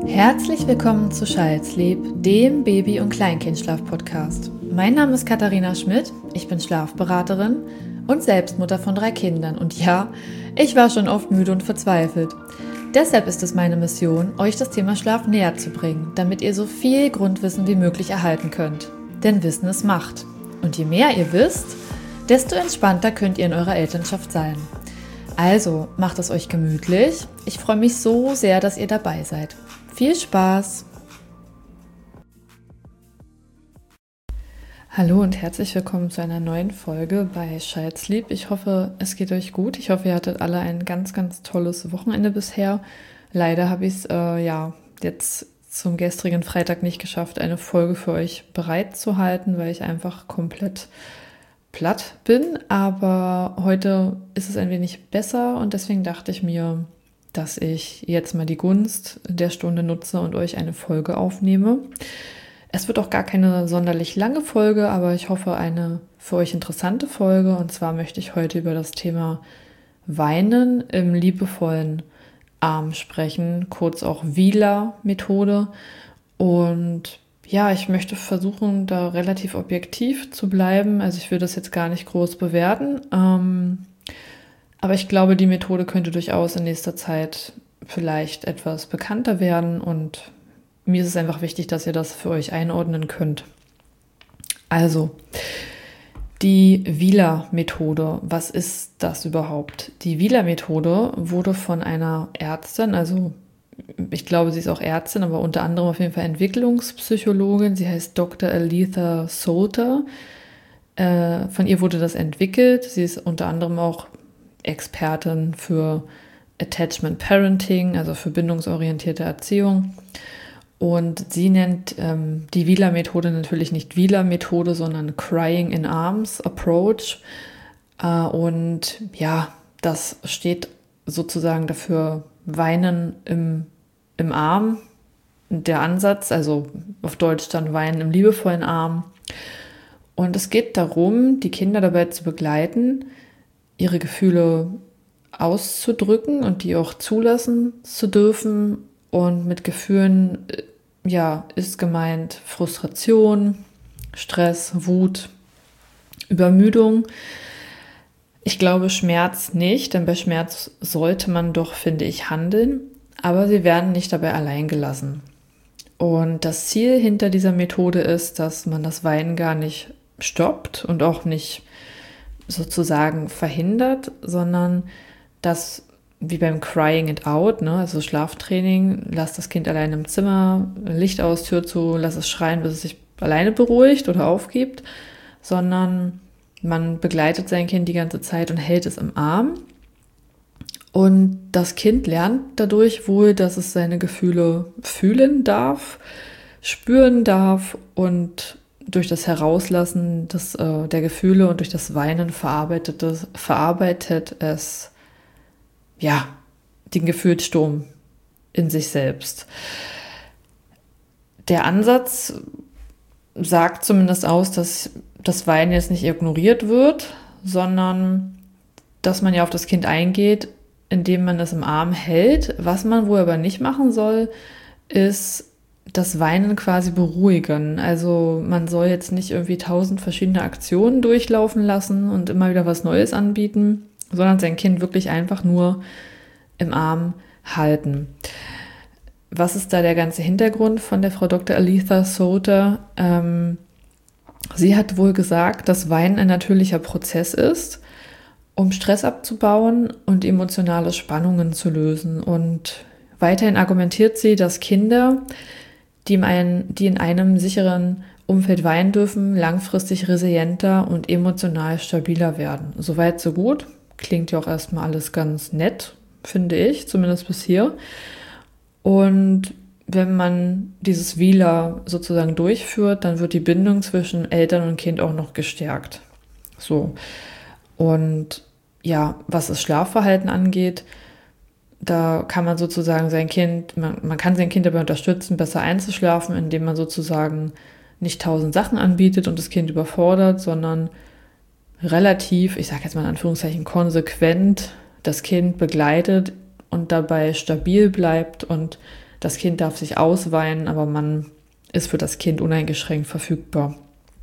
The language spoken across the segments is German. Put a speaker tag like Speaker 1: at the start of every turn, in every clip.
Speaker 1: Herzlich willkommen zu Child-Sleep, dem Baby- und Kleinkindschlaf-Podcast. Mein Name ist Katharina Schmidt, ich bin Schlafberaterin und Selbstmutter von 3 Kindern. Und ja, ich war schon oft müde und verzweifelt. Deshalb ist es meine Mission, euch das Thema Schlaf näher zu bringen, damit ihr so viel Grundwissen wie möglich erhalten könnt. Denn Wissen ist Macht. Und je mehr ihr wisst, desto entspannter könnt ihr in eurer Elternschaft sein. Also, macht es euch gemütlich. Ich freue mich so sehr, dass ihr dabei seid. Viel Spaß! Hallo und herzlich willkommen zu einer neuen Folge bei Child-Sleep. Ich hoffe, es geht euch gut. Ich hoffe, ihr hattet alle ein ganz, ganz tolles Wochenende bisher. Leider habe ich es jetzt zum gestrigen Freitag nicht geschafft, eine Folge für euch bereitzuhalten, weil ich einfach komplett platt bin. Aber heute ist es ein wenig besser und deswegen dachte ich mir, dass ich jetzt mal die Gunst der Stunde nutze und euch eine Folge aufnehme. Es wird auch gar keine sonderlich lange Folge, aber ich hoffe eine für euch interessante Folge. Und zwar möchte ich heute über das Thema Weinen im liebevollen Arm sprechen, kurz auch Wheeler-Methode. Und ja, ich möchte versuchen, da relativ objektiv zu bleiben. Also ich will das jetzt gar nicht groß bewerten. Aber ich glaube, die Methode könnte durchaus in nächster Zeit vielleicht etwas bekannter werden und mir ist es einfach wichtig, dass ihr das für euch einordnen könnt. Also, die Wheeler-Methode, was ist das überhaupt? Die Wheeler-Methode wurde von einer Ärztin, also ich glaube, sie ist auch Ärztin, aber unter anderem auf jeden Fall Entwicklungspsychologin. Sie heißt Dr. Aletha Solter. Von ihr wurde das entwickelt. Sie ist unter anderem auch Expertin für Attachment Parenting, also für bindungsorientierte Erziehung. Und sie nennt die Wheeler-Methode natürlich nicht Wheeler-Methode, sondern Crying in Arms Approach. Und ja, das steht sozusagen dafür Weinen im Arm, der Ansatz, also auf Deutsch dann Weinen im liebevollen Arm. Und es geht darum, die Kinder dabei zu begleiten, ihre Gefühle auszudrücken und die auch zulassen zu dürfen. Und mit Gefühlen, ist gemeint Frustration, Stress, Wut, Übermüdung. Ich glaube Schmerz nicht, denn bei Schmerz sollte man doch, finde ich, handeln. Aber sie werden nicht dabei allein gelassen. Und das Ziel hinter dieser Methode ist, dass man das Weinen gar nicht stoppt und auch nicht sozusagen verhindert, sondern dass, wie beim Crying it out, also Schlaftraining, lass das Kind allein im Zimmer, Licht aus, Tür zu, lass es schreien, bis es sich alleine beruhigt oder aufgibt, sondern man begleitet sein Kind die ganze Zeit und hält es im Arm. Und das Kind lernt dadurch wohl, dass es seine Gefühle fühlen darf, spüren darf und durch das Herauslassen der Gefühle und durch das Weinen verarbeitet es den Gefühlssturm in sich selbst. Der Ansatz sagt zumindest aus, dass das Weinen jetzt nicht ignoriert wird, sondern dass man ja auf das Kind eingeht, indem man es im Arm hält. Was man wohl aber nicht machen soll, ist das Weinen quasi beruhigen. Also man soll jetzt nicht irgendwie 1000 verschiedene Aktionen durchlaufen lassen und immer wieder was Neues anbieten, sondern sein Kind wirklich einfach nur im Arm halten. Was ist da der ganze Hintergrund von der Frau Dr. Aletha Solter? Sie hat wohl gesagt, dass Weinen ein natürlicher Prozess ist, um Stress abzubauen und emotionale Spannungen zu lösen. Und weiterhin argumentiert sie, dass Kinder, die in einem sicheren Umfeld weinen dürfen, langfristig resilienter und emotional stabiler werden. Soweit, so gut. Klingt ja auch erstmal alles ganz nett, finde ich, zumindest bis hier. Und wenn man dieses Wheeler sozusagen durchführt, dann wird die Bindung zwischen Eltern und Kind auch noch gestärkt. So. Und ja, was das Schlafverhalten angeht, da kann man sozusagen man kann sein Kind dabei unterstützen, besser einzuschlafen, indem man sozusagen nicht 1000 Sachen anbietet und das Kind überfordert, sondern relativ, ich sage jetzt mal in Anführungszeichen, konsequent das Kind begleitet und dabei stabil bleibt und das Kind darf sich ausweinen, aber man ist für das Kind uneingeschränkt verfügbar.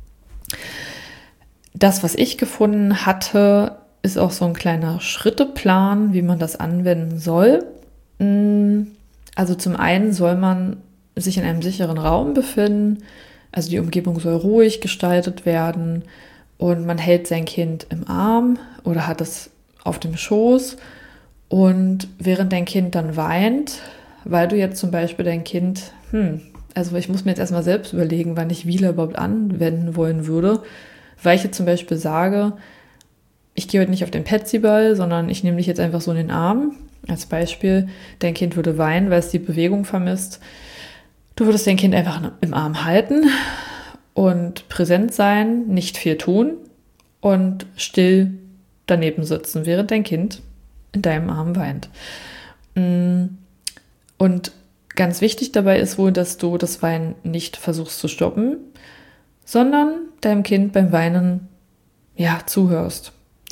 Speaker 1: Das, was ich gefunden hatte, ist auch so ein kleiner Schritteplan, wie man das anwenden soll. Also zum einen soll man sich in einem sicheren Raum befinden, also die Umgebung soll ruhig gestaltet werden und man hält sein Kind im Arm oder hat es auf dem Schoß und während dein Kind dann weint, weil du jetzt zum Beispiel dein Kind, also ich muss mir jetzt erstmal selbst überlegen, wann ich Wieler überhaupt anwenden wollen würde, weil ich jetzt zum Beispiel sage, ich gehe heute nicht auf den Petsyball, sondern ich nehme dich jetzt einfach so in den Arm. Als Beispiel, dein Kind würde weinen, weil es die Bewegung vermisst. Du würdest dein Kind einfach im Arm halten und präsent sein, nicht viel tun und still daneben sitzen, während dein Kind in deinem Arm weint. Und ganz wichtig dabei ist wohl, dass du das Weinen nicht versuchst zu stoppen, sondern deinem Kind beim Weinen, zuhörst.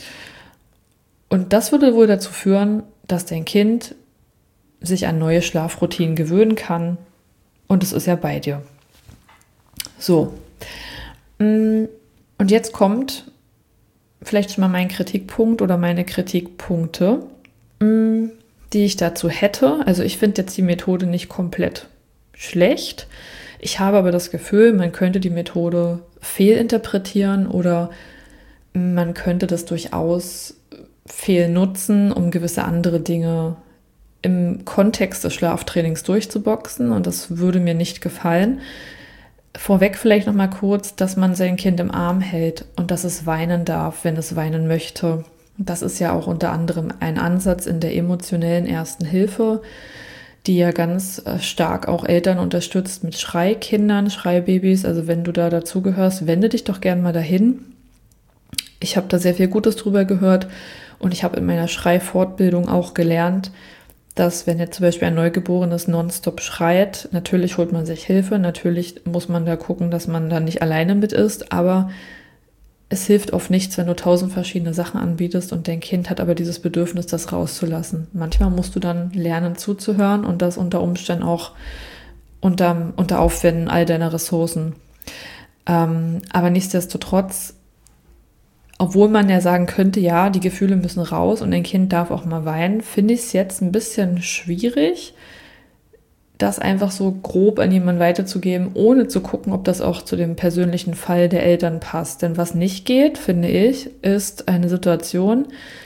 Speaker 1: Und das würde wohl dazu führen, dass dein Kind sich an neue Schlafroutinen gewöhnen kann und es ist ja bei dir. So. Und jetzt kommt vielleicht schon mal mein Kritikpunkt oder meine Kritikpunkte, die ich dazu hätte. Also ich finde jetzt die Methode nicht komplett schlecht. Ich habe aber das Gefühl, man könnte die Methode fehlinterpretieren oder man könnte das durchaus fehlnutzen, um gewisse andere Dinge im Kontext des Schlaftrainings durchzuboxen und das würde mir nicht gefallen. Vorweg vielleicht noch mal kurz, dass man sein Kind im Arm hält und dass es weinen darf, wenn es weinen möchte. Das ist ja auch unter anderem ein Ansatz in der emotionellen Ersten Hilfe, die ja ganz stark auch Eltern unterstützt mit Schreikindern, Schreibabys. Also wenn du da dazugehörst, wende dich doch gern mal dahin. Ich habe da sehr viel Gutes drüber gehört und ich habe in meiner Schreifortbildung auch gelernt, dass wenn jetzt zum Beispiel ein Neugeborenes nonstop schreit, natürlich holt man sich Hilfe, natürlich muss man da gucken, dass man da nicht alleine mit ist, aber es hilft oft nichts, wenn du 1000 verschiedene Sachen anbietest und dein Kind hat aber dieses Bedürfnis, das rauszulassen. Manchmal musst du dann lernen zuzuhören und das unter Umständen auch unter Aufwenden all deiner Ressourcen. Aber nichtsdestotrotz, obwohl man ja sagen könnte, ja, die Gefühle müssen raus und ein Kind darf auch mal weinen, finde ich es jetzt ein bisschen schwierig, das einfach so grob an jemanden weiterzugeben, ohne zu gucken, ob das auch zu dem persönlichen Fall der Eltern passt. Denn was nicht geht, finde ich, ist eine Situation,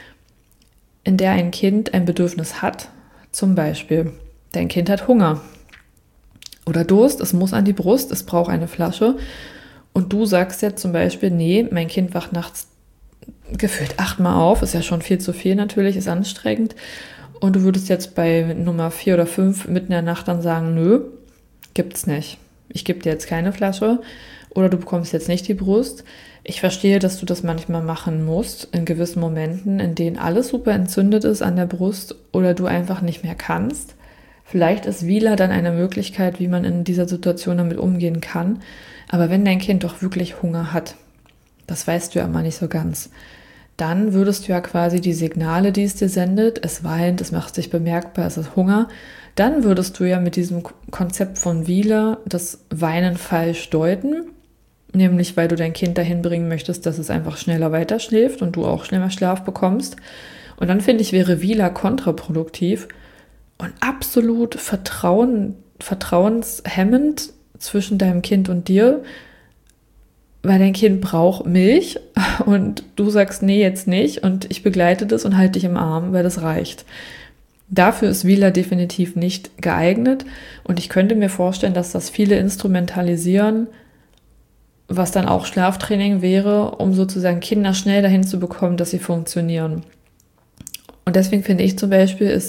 Speaker 1: in der ein Kind ein Bedürfnis hat. Zum Beispiel, dein Kind hat Hunger oder Durst, es muss an die Brust, es braucht eine Flasche. Und du sagst jetzt zum Beispiel, nee, mein Kind wacht nachts gefühlt 8-mal auf, ist ja schon viel zu viel natürlich, ist anstrengend. Und du würdest jetzt bei Nummer 4 oder 5 mitten in der Nacht dann sagen, nö, gibt's nicht. Ich gebe dir jetzt keine Flasche oder du bekommst jetzt nicht die Brust. Ich verstehe, dass du das manchmal machen musst, in gewissen Momenten, in denen alles super entzündet ist an der Brust oder du einfach nicht mehr kannst. Vielleicht ist Wieler dann eine Möglichkeit, wie man in dieser Situation damit umgehen kann. Aber wenn dein Kind doch wirklich Hunger hat, das weißt du ja immer nicht so ganz, dann würdest du ja quasi die Signale, die es dir sendet, es weint, es macht sich bemerkbar, es ist Hunger, dann würdest du ja mit diesem Konzept von Wieler das Weinen falsch deuten, nämlich weil du dein Kind dahin bringen möchtest, dass es einfach schneller weiterschläft und du auch schneller Schlaf bekommst. Und dann finde ich, wäre Wieler kontraproduktiv und absolut vertrauenshemmend zwischen deinem Kind und dir, weil dein Kind braucht Milch und du sagst, nee, jetzt nicht und ich begleite das und halte dich im Arm, weil das reicht. Dafür ist Wieler definitiv nicht geeignet und ich könnte mir vorstellen, dass das viele instrumentalisieren, was dann auch Schlaftraining wäre, um sozusagen Kinder schnell dahin zu bekommen, dass sie funktionieren. Und deswegen finde ich zum Beispiel ist,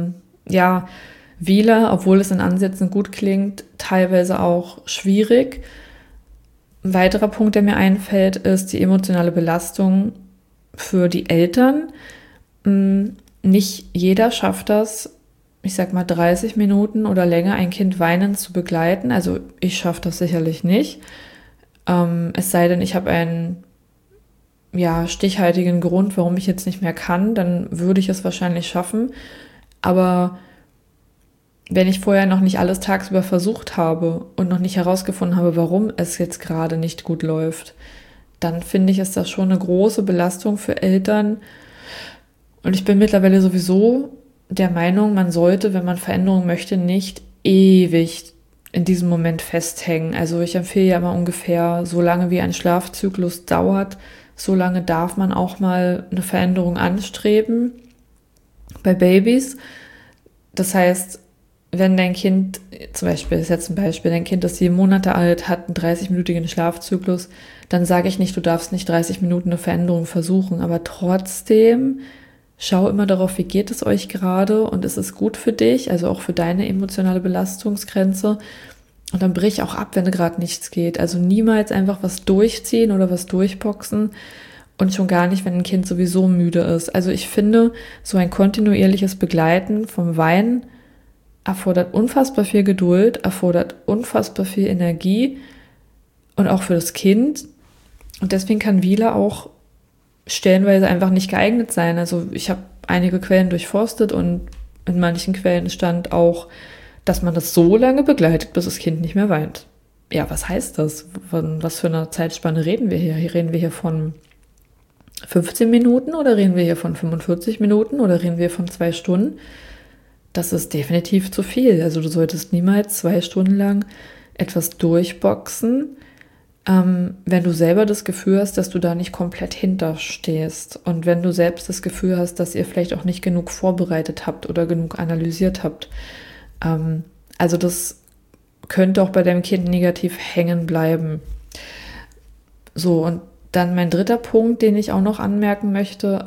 Speaker 1: Wieler, obwohl es in Ansätzen gut klingt, teilweise auch schwierig. Ein weiterer Punkt, der mir einfällt, ist die emotionale Belastung für die Eltern. Nicht jeder schafft das, ich sag mal 30 Minuten oder länger ein Kind weinend zu begleiten. Also ich schaffe das sicherlich nicht. Es sei denn, ich habe einen stichhaltigen Grund, warum ich jetzt nicht mehr kann, dann würde ich es wahrscheinlich schaffen. Aber wenn ich vorher noch nicht alles tagsüber versucht habe und noch nicht herausgefunden habe, warum es jetzt gerade nicht gut läuft, dann finde ich, ist das schon eine große Belastung für Eltern. Und ich bin mittlerweile sowieso der Meinung, man sollte, wenn man Veränderungen möchte, nicht ewig in diesem Moment festhängen. Also ich empfehle ja immer ungefähr, so lange wie ein Schlafzyklus dauert, so lange darf man auch mal eine Veränderung anstreben bei Babys. Das heißt, wenn dein Kind, zum Beispiel, das ist jetzt ein Beispiel, dein Kind ist 7 Monate alt, hat einen 30-minütigen Schlafzyklus, dann sage ich nicht, du darfst nicht 30 Minuten eine Veränderung versuchen, aber trotzdem schau immer darauf, wie geht es euch gerade und ist es gut für dich, also auch für deine emotionale Belastungsgrenze. Und dann brich auch ab, wenn gerade nichts geht. Also niemals einfach was durchziehen oder was durchboxen und schon gar nicht, wenn ein Kind sowieso müde ist. Also ich finde, so ein kontinuierliches Begleiten vom Weinen erfordert unfassbar viel Geduld, erfordert unfassbar viel Energie und auch für das Kind. Und deswegen kann Wieler auch stellenweise einfach nicht geeignet sein. Also ich habe einige Quellen durchforstet und in manchen Quellen stand auch, dass man das so lange begleitet, bis das Kind nicht mehr weint. Ja, was heißt das? Von was für einer Zeitspanne reden wir hier? Reden wir hier von 15 Minuten oder reden wir hier von 45 Minuten oder reden wir von 2 Stunden? Das ist definitiv zu viel. Also du solltest niemals 2 Stunden lang etwas durchboxen, wenn du selber das Gefühl hast, dass du da nicht komplett hinterstehst und wenn du selbst das Gefühl hast, dass ihr vielleicht auch nicht genug vorbereitet habt oder genug analysiert habt. Also das könnte auch bei deinem Kind negativ hängen bleiben. So, und dann mein dritter Punkt, den ich auch noch anmerken möchte,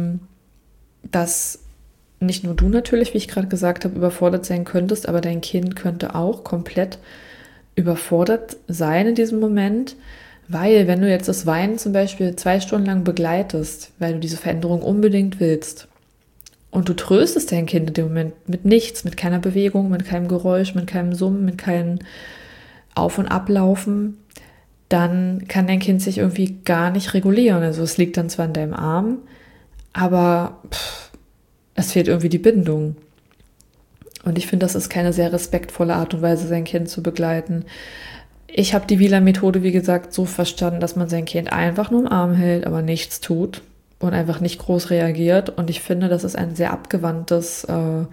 Speaker 1: dass nicht nur du natürlich, wie ich gerade gesagt habe, überfordert sein könntest, aber dein Kind könnte auch komplett überfordert sein in diesem Moment, weil wenn du jetzt das Weinen zum Beispiel 2 Stunden lang begleitest, weil du diese Veränderung unbedingt willst und du tröstest dein Kind in dem Moment mit nichts, mit keiner Bewegung, mit keinem Geräusch, mit keinem Summen, mit keinem Auf- und Ablaufen, dann kann dein Kind sich irgendwie gar nicht regulieren. Also es liegt dann zwar in deinem Arm, aber es fehlt irgendwie die Bindung. Und ich finde, das ist keine sehr respektvolle Art und Weise, sein Kind zu begleiten. Ich habe die Wieler-Methode, wie gesagt, so verstanden, dass man sein Kind einfach nur im Arm hält, aber nichts tut und einfach nicht groß reagiert. Und ich finde, das ist ein sehr abgewandter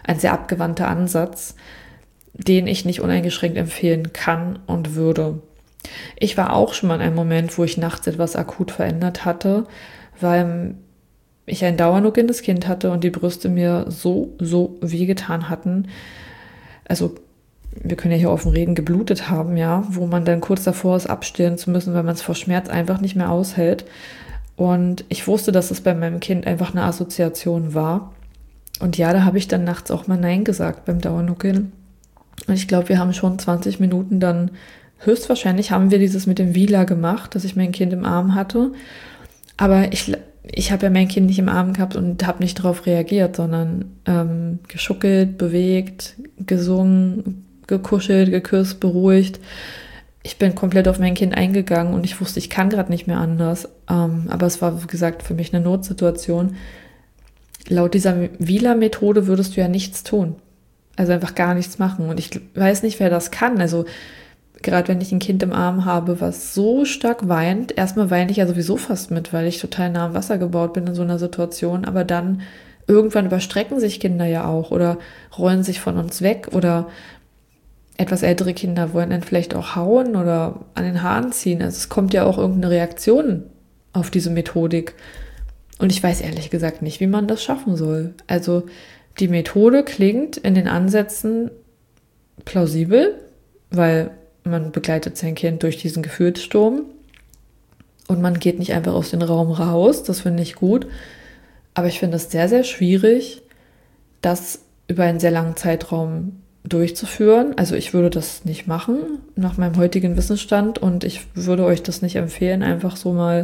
Speaker 1: Ansatz, den ich nicht uneingeschränkt empfehlen kann und würde. Ich war auch schon mal in einem Moment, wo ich nachts etwas akut verändert hatte, weil ich ein dauernuckendes Kind hatte und die Brüste mir so wehgetan hatten. Also wir können ja hier offen reden, geblutet haben, ja, wo man dann kurz davor ist, abstillen zu müssen, weil man es vor Schmerz einfach nicht mehr aushält. Und ich wusste, dass es bei meinem Kind einfach eine Assoziation war. Und ja, da habe ich dann nachts auch mal Nein gesagt beim Dauernuckeln. Und ich glaube, wir haben schon 20 Minuten dann, höchstwahrscheinlich haben wir dieses mit dem Wieler gemacht, dass ich mein Kind im Arm hatte. Aber ich habe ja mein Kind nicht im Arm gehabt und habe nicht darauf reagiert, sondern geschuckelt, bewegt, gesungen, gekuschelt, geküsst, beruhigt. Ich bin komplett auf mein Kind eingegangen und ich wusste, ich kann gerade nicht mehr anders. Aber es war, wie gesagt, für mich eine Notsituation. Laut dieser Wieler-Methode würdest du ja nichts tun. Also einfach gar nichts machen. Und ich weiß nicht, wer das kann. Also gerade wenn ich ein Kind im Arm habe, was so stark weint, erstmal weine ich ja sowieso fast mit, weil ich total nah am Wasser gebaut bin in so einer Situation, aber dann irgendwann überstrecken sich Kinder ja auch oder rollen sich von uns weg oder etwas ältere Kinder wollen dann vielleicht auch hauen oder an den Haaren ziehen. Also es kommt ja auch irgendeine Reaktion auf diese Methodik. Und ich weiß ehrlich gesagt nicht, wie man das schaffen soll. Also die Methode klingt in den Ansätzen plausibel, weil man begleitet sein Kind durch diesen Gefühlssturm und man geht nicht einfach aus dem Raum raus. Das finde ich gut. Aber ich finde es sehr, sehr schwierig, das über einen sehr langen Zeitraum durchzuführen. Also ich würde das nicht machen nach meinem heutigen Wissensstand und ich würde euch das nicht empfehlen, einfach so mal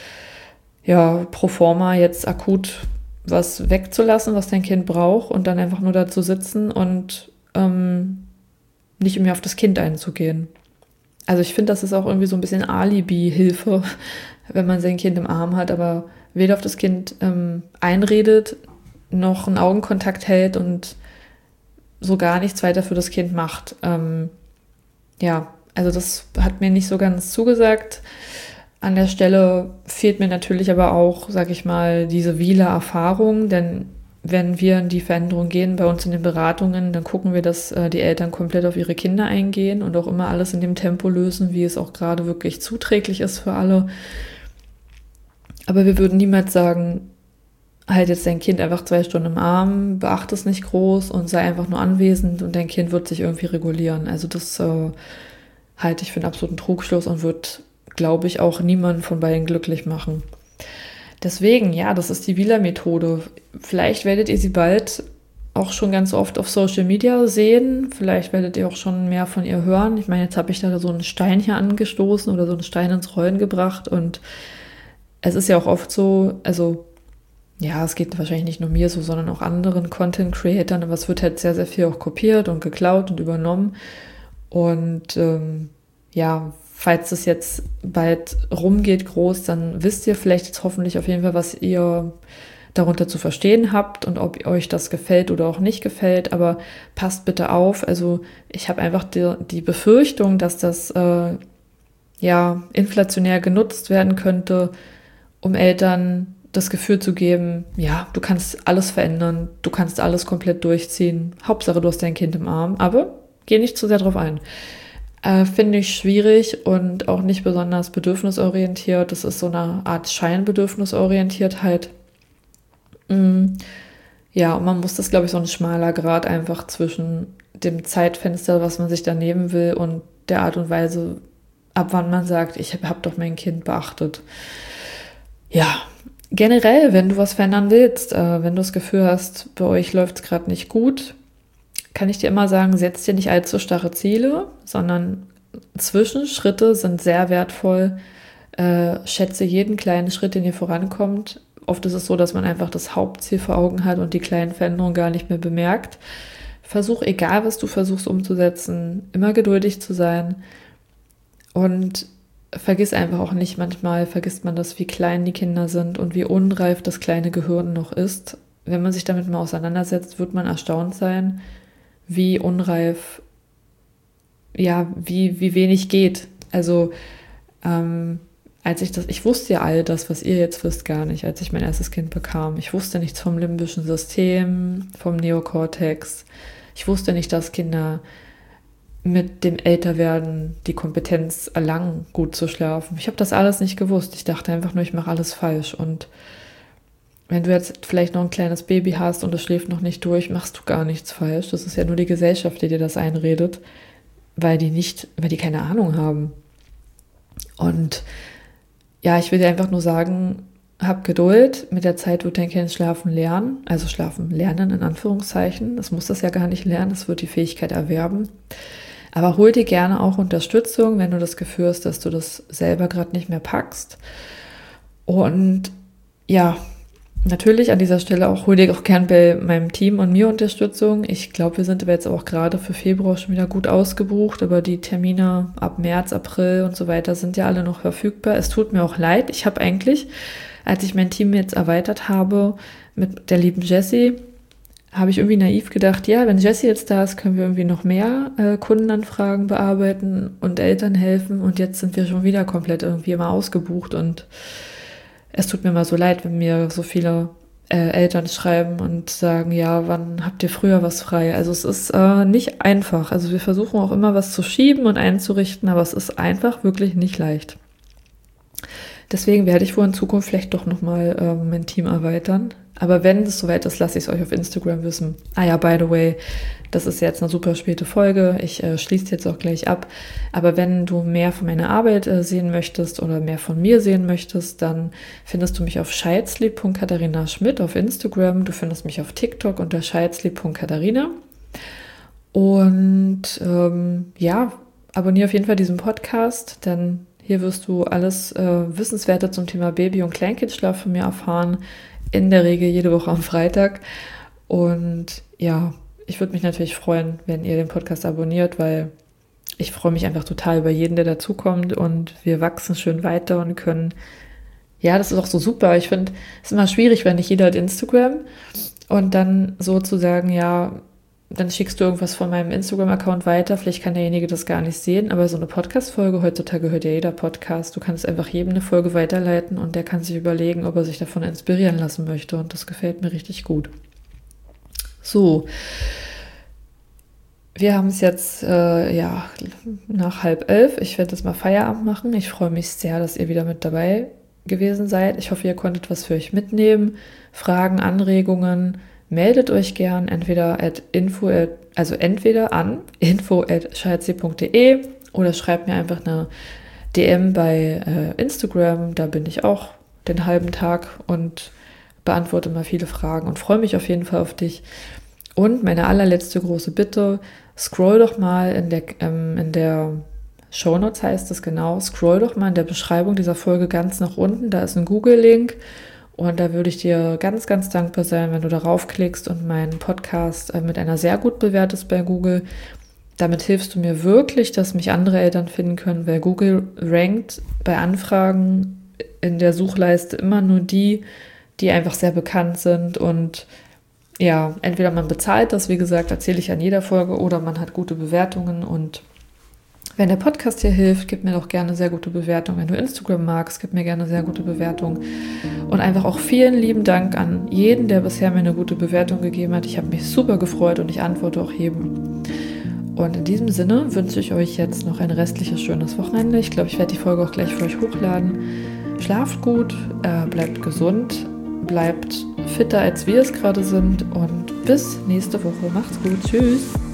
Speaker 1: ja pro forma jetzt akut was wegzulassen, was dein Kind braucht und dann einfach nur da zu sitzen und nicht mehr auf das Kind einzugehen. Also ich finde, das ist auch irgendwie so ein bisschen Alibi-Hilfe, wenn man sein Kind im Arm hat, aber weder auf das Kind einredet, noch einen Augenkontakt hält und so gar nichts weiter für das Kind macht. Ja, also das hat mir nicht so ganz zugesagt. An der Stelle fehlt mir natürlich aber auch, sag ich mal, diese Wieler-Erfahrung, denn wenn wir in die Veränderung gehen bei uns in den Beratungen, dann gucken wir, dass die Eltern komplett auf ihre Kinder eingehen und auch immer alles in dem Tempo lösen, wie es auch gerade wirklich zuträglich ist für alle. Aber wir würden niemals sagen, halt jetzt dein Kind einfach 2 Stunden im Arm, beachte es nicht groß und sei einfach nur anwesend und dein Kind wird sich irgendwie regulieren. Also das halte ich für einen absoluten Trugschluss und wird, glaube ich, auch niemanden von beiden glücklich machen. Deswegen, ja, das ist die Wieler-Methode. Vielleicht werdet ihr sie bald auch schon ganz oft auf Social Media sehen. Vielleicht werdet ihr auch schon mehr von ihr hören. Ich meine, jetzt habe ich da so einen Stein hier angestoßen oder so einen Stein ins Rollen gebracht. Und es ist ja auch oft so, also ja, es geht wahrscheinlich nicht nur mir so, sondern auch anderen Content-Creatern, aber es wird halt sehr, sehr viel auch kopiert und geklaut und übernommen. Und ja, falls es jetzt bald rumgeht groß, dann wisst ihr vielleicht jetzt hoffentlich auf jeden Fall, was ihr darunter zu verstehen habt und ob euch das gefällt oder auch nicht gefällt. Aber passt bitte auf. Also ich habe einfach die Befürchtung, dass das ja inflationär genutzt werden könnte, um Eltern das Gefühl zu geben, ja, du kannst alles verändern, du kannst alles komplett durchziehen. Hauptsache, du hast dein Kind im Arm, aber geh nicht zu sehr drauf ein. Finde ich schwierig und auch nicht besonders bedürfnisorientiert. Das ist so eine Art Scheinbedürfnisorientiertheit. Ja, und man muss das, glaube ich, so ein schmaler Grad einfach zwischen dem Zeitfenster, was man sich da nehmen will und der Art und Weise, ab wann man sagt, ich habe doch mein Kind beachtet. Ja, generell, wenn du was verändern willst, wenn du das Gefühl hast, bei euch läuft es gerade nicht gut, kann ich dir immer sagen, setz dir nicht allzu starre Ziele, sondern Zwischenschritte sind sehr wertvoll. Schätze jeden kleinen Schritt, den ihr vorankommt. Oft ist es so, dass man einfach das Hauptziel vor Augen hat und die kleinen Veränderungen gar nicht mehr bemerkt. Versuch, egal was du versuchst umzusetzen, immer geduldig zu sein und vergiss einfach auch nicht, manchmal vergisst man das, wie klein die Kinder sind und wie unreif das kleine Gehirn noch ist. Wenn man sich damit mal auseinandersetzt, wird man erstaunt sein, wie unreif, ja, wie wenig geht. Also, ich wusste ja all das, was ihr jetzt wisst, gar nicht, als ich mein erstes Kind bekam. Ich wusste nichts vom limbischen System, vom Neokortex. Ich wusste nicht, dass Kinder mit dem Älterwerden die Kompetenz erlangen, gut zu schlafen. Ich habe das alles nicht gewusst. Ich dachte einfach nur, ich mache alles falsch. Und wenn du jetzt vielleicht noch ein kleines Baby hast und es schläft noch nicht durch, machst du gar nichts falsch. Das ist ja nur die Gesellschaft, die dir das einredet, weil die keine Ahnung haben. Und ja, ich will dir einfach nur sagen, hab Geduld. Mit der Zeit wird dein Kind schlafen lernen. Also schlafen lernen in Anführungszeichen. Das muss das ja gar nicht lernen. Das wird die Fähigkeit erwerben. Aber hol dir gerne auch Unterstützung, wenn du das Gefühl hast, dass du das selber gerade nicht mehr packst. Und ja, natürlich an dieser Stelle auch, hol dir auch gern bei meinem Team und mir Unterstützung. Ich glaube, wir sind aber jetzt auch gerade für Februar schon wieder gut ausgebucht, aber die Termine ab März, April und so weiter sind ja alle noch verfügbar. Es tut mir auch leid. Ich habe eigentlich, als ich mein Team jetzt erweitert habe mit der lieben Jessie, habe ich irgendwie naiv gedacht, ja, wenn Jessie jetzt da ist, können wir irgendwie noch mehr Kundenanfragen bearbeiten und Eltern helfen. Und jetzt sind wir schon wieder komplett irgendwie immer ausgebucht. Und es tut mir mal so leid, wenn mir so viele Eltern schreiben und sagen, ja, wann habt ihr früher was frei? Also es ist nicht einfach. Also wir versuchen auch immer was zu schieben und einzurichten, aber es ist einfach wirklich nicht leicht. Deswegen werde ich wohl in Zukunft vielleicht doch nochmal mein Team erweitern. Aber wenn es soweit ist, lasse ich es euch auf Instagram wissen. Ah ja, by the way, das ist jetzt eine super späte Folge. Ich schließe jetzt auch gleich ab. Aber wenn du mehr von meiner Arbeit sehen möchtest oder mehr von mir sehen möchtest, dann findest du mich auf scheidsley.katharina.schmidt auf Instagram. Du findest mich auf TikTok unter scheidsley.katharina. Und ja, abonniere auf jeden Fall diesen Podcast, denn hier wirst du alles Wissenswerte zum Thema Baby- und Kleinkindschlaf von mir erfahren. In der Regel jede Woche am Freitag. Und ja, ich würde mich natürlich freuen, wenn ihr den Podcast abonniert, weil ich freue mich einfach total über jeden, der dazukommt. Und wir wachsen schön weiter und können, ja, das ist auch so super. Ich finde, es ist immer schwierig, wenn nicht jeder hat Instagram. Und dann sozusagen, ja, dann schickst du irgendwas von meinem Instagram-Account weiter. Vielleicht kann derjenige das gar nicht sehen, aber so eine Podcast-Folge, heutzutage hört ja jeder Podcast, du kannst einfach jedem eine Folge weiterleiten und der kann sich überlegen, ob er sich davon inspirieren lassen möchte. Und das gefällt mir richtig gut. So, wir haben es jetzt nach 10:30. Ich werde jetzt mal Feierabend machen. Ich freue mich sehr, dass ihr wieder mit dabei gewesen seid. Ich hoffe, ihr konntet was für euch mitnehmen. Fragen, Anregungen, meldet euch gern entweder an info@scheidsi.de oder schreibt mir einfach eine DM bei Instagram. Da bin ich auch den halben Tag und beantworte mal viele Fragen und freue mich auf jeden Fall auf dich. Und meine allerletzte große Bitte, scroll doch mal in der Shownotes heißt es genau, scroll doch mal in der Beschreibung dieser Folge ganz nach unten, da ist ein Google-Link und da würde ich dir ganz, ganz dankbar sein, wenn du darauf klickst und meinen Podcast mit einer sehr gut bewertest bei Google. Damit hilfst du mir wirklich, dass mich andere Eltern finden können, weil Google rankt bei Anfragen in der Suchleiste immer nur die einfach sehr bekannt sind und ja, entweder man bezahlt das, wie gesagt, erzähle ich an jeder Folge, oder man hat gute Bewertungen. Und wenn der Podcast dir hilft, gib mir doch gerne sehr gute Bewertungen. Wenn du Instagram magst, gib mir gerne sehr gute Bewertungen. Und einfach auch vielen lieben Dank an jeden, der bisher mir eine gute Bewertung gegeben hat. Ich habe mich super gefreut und ich antworte auch jedem. Und in diesem Sinne wünsche ich euch jetzt noch ein restliches schönes Wochenende. Ich glaube, ich werde die Folge auch gleich für euch hochladen. Schlaft gut, bleibt gesund, bleibt fitter, als wir es gerade sind, und bis nächste Woche. Macht's gut. Tschüss.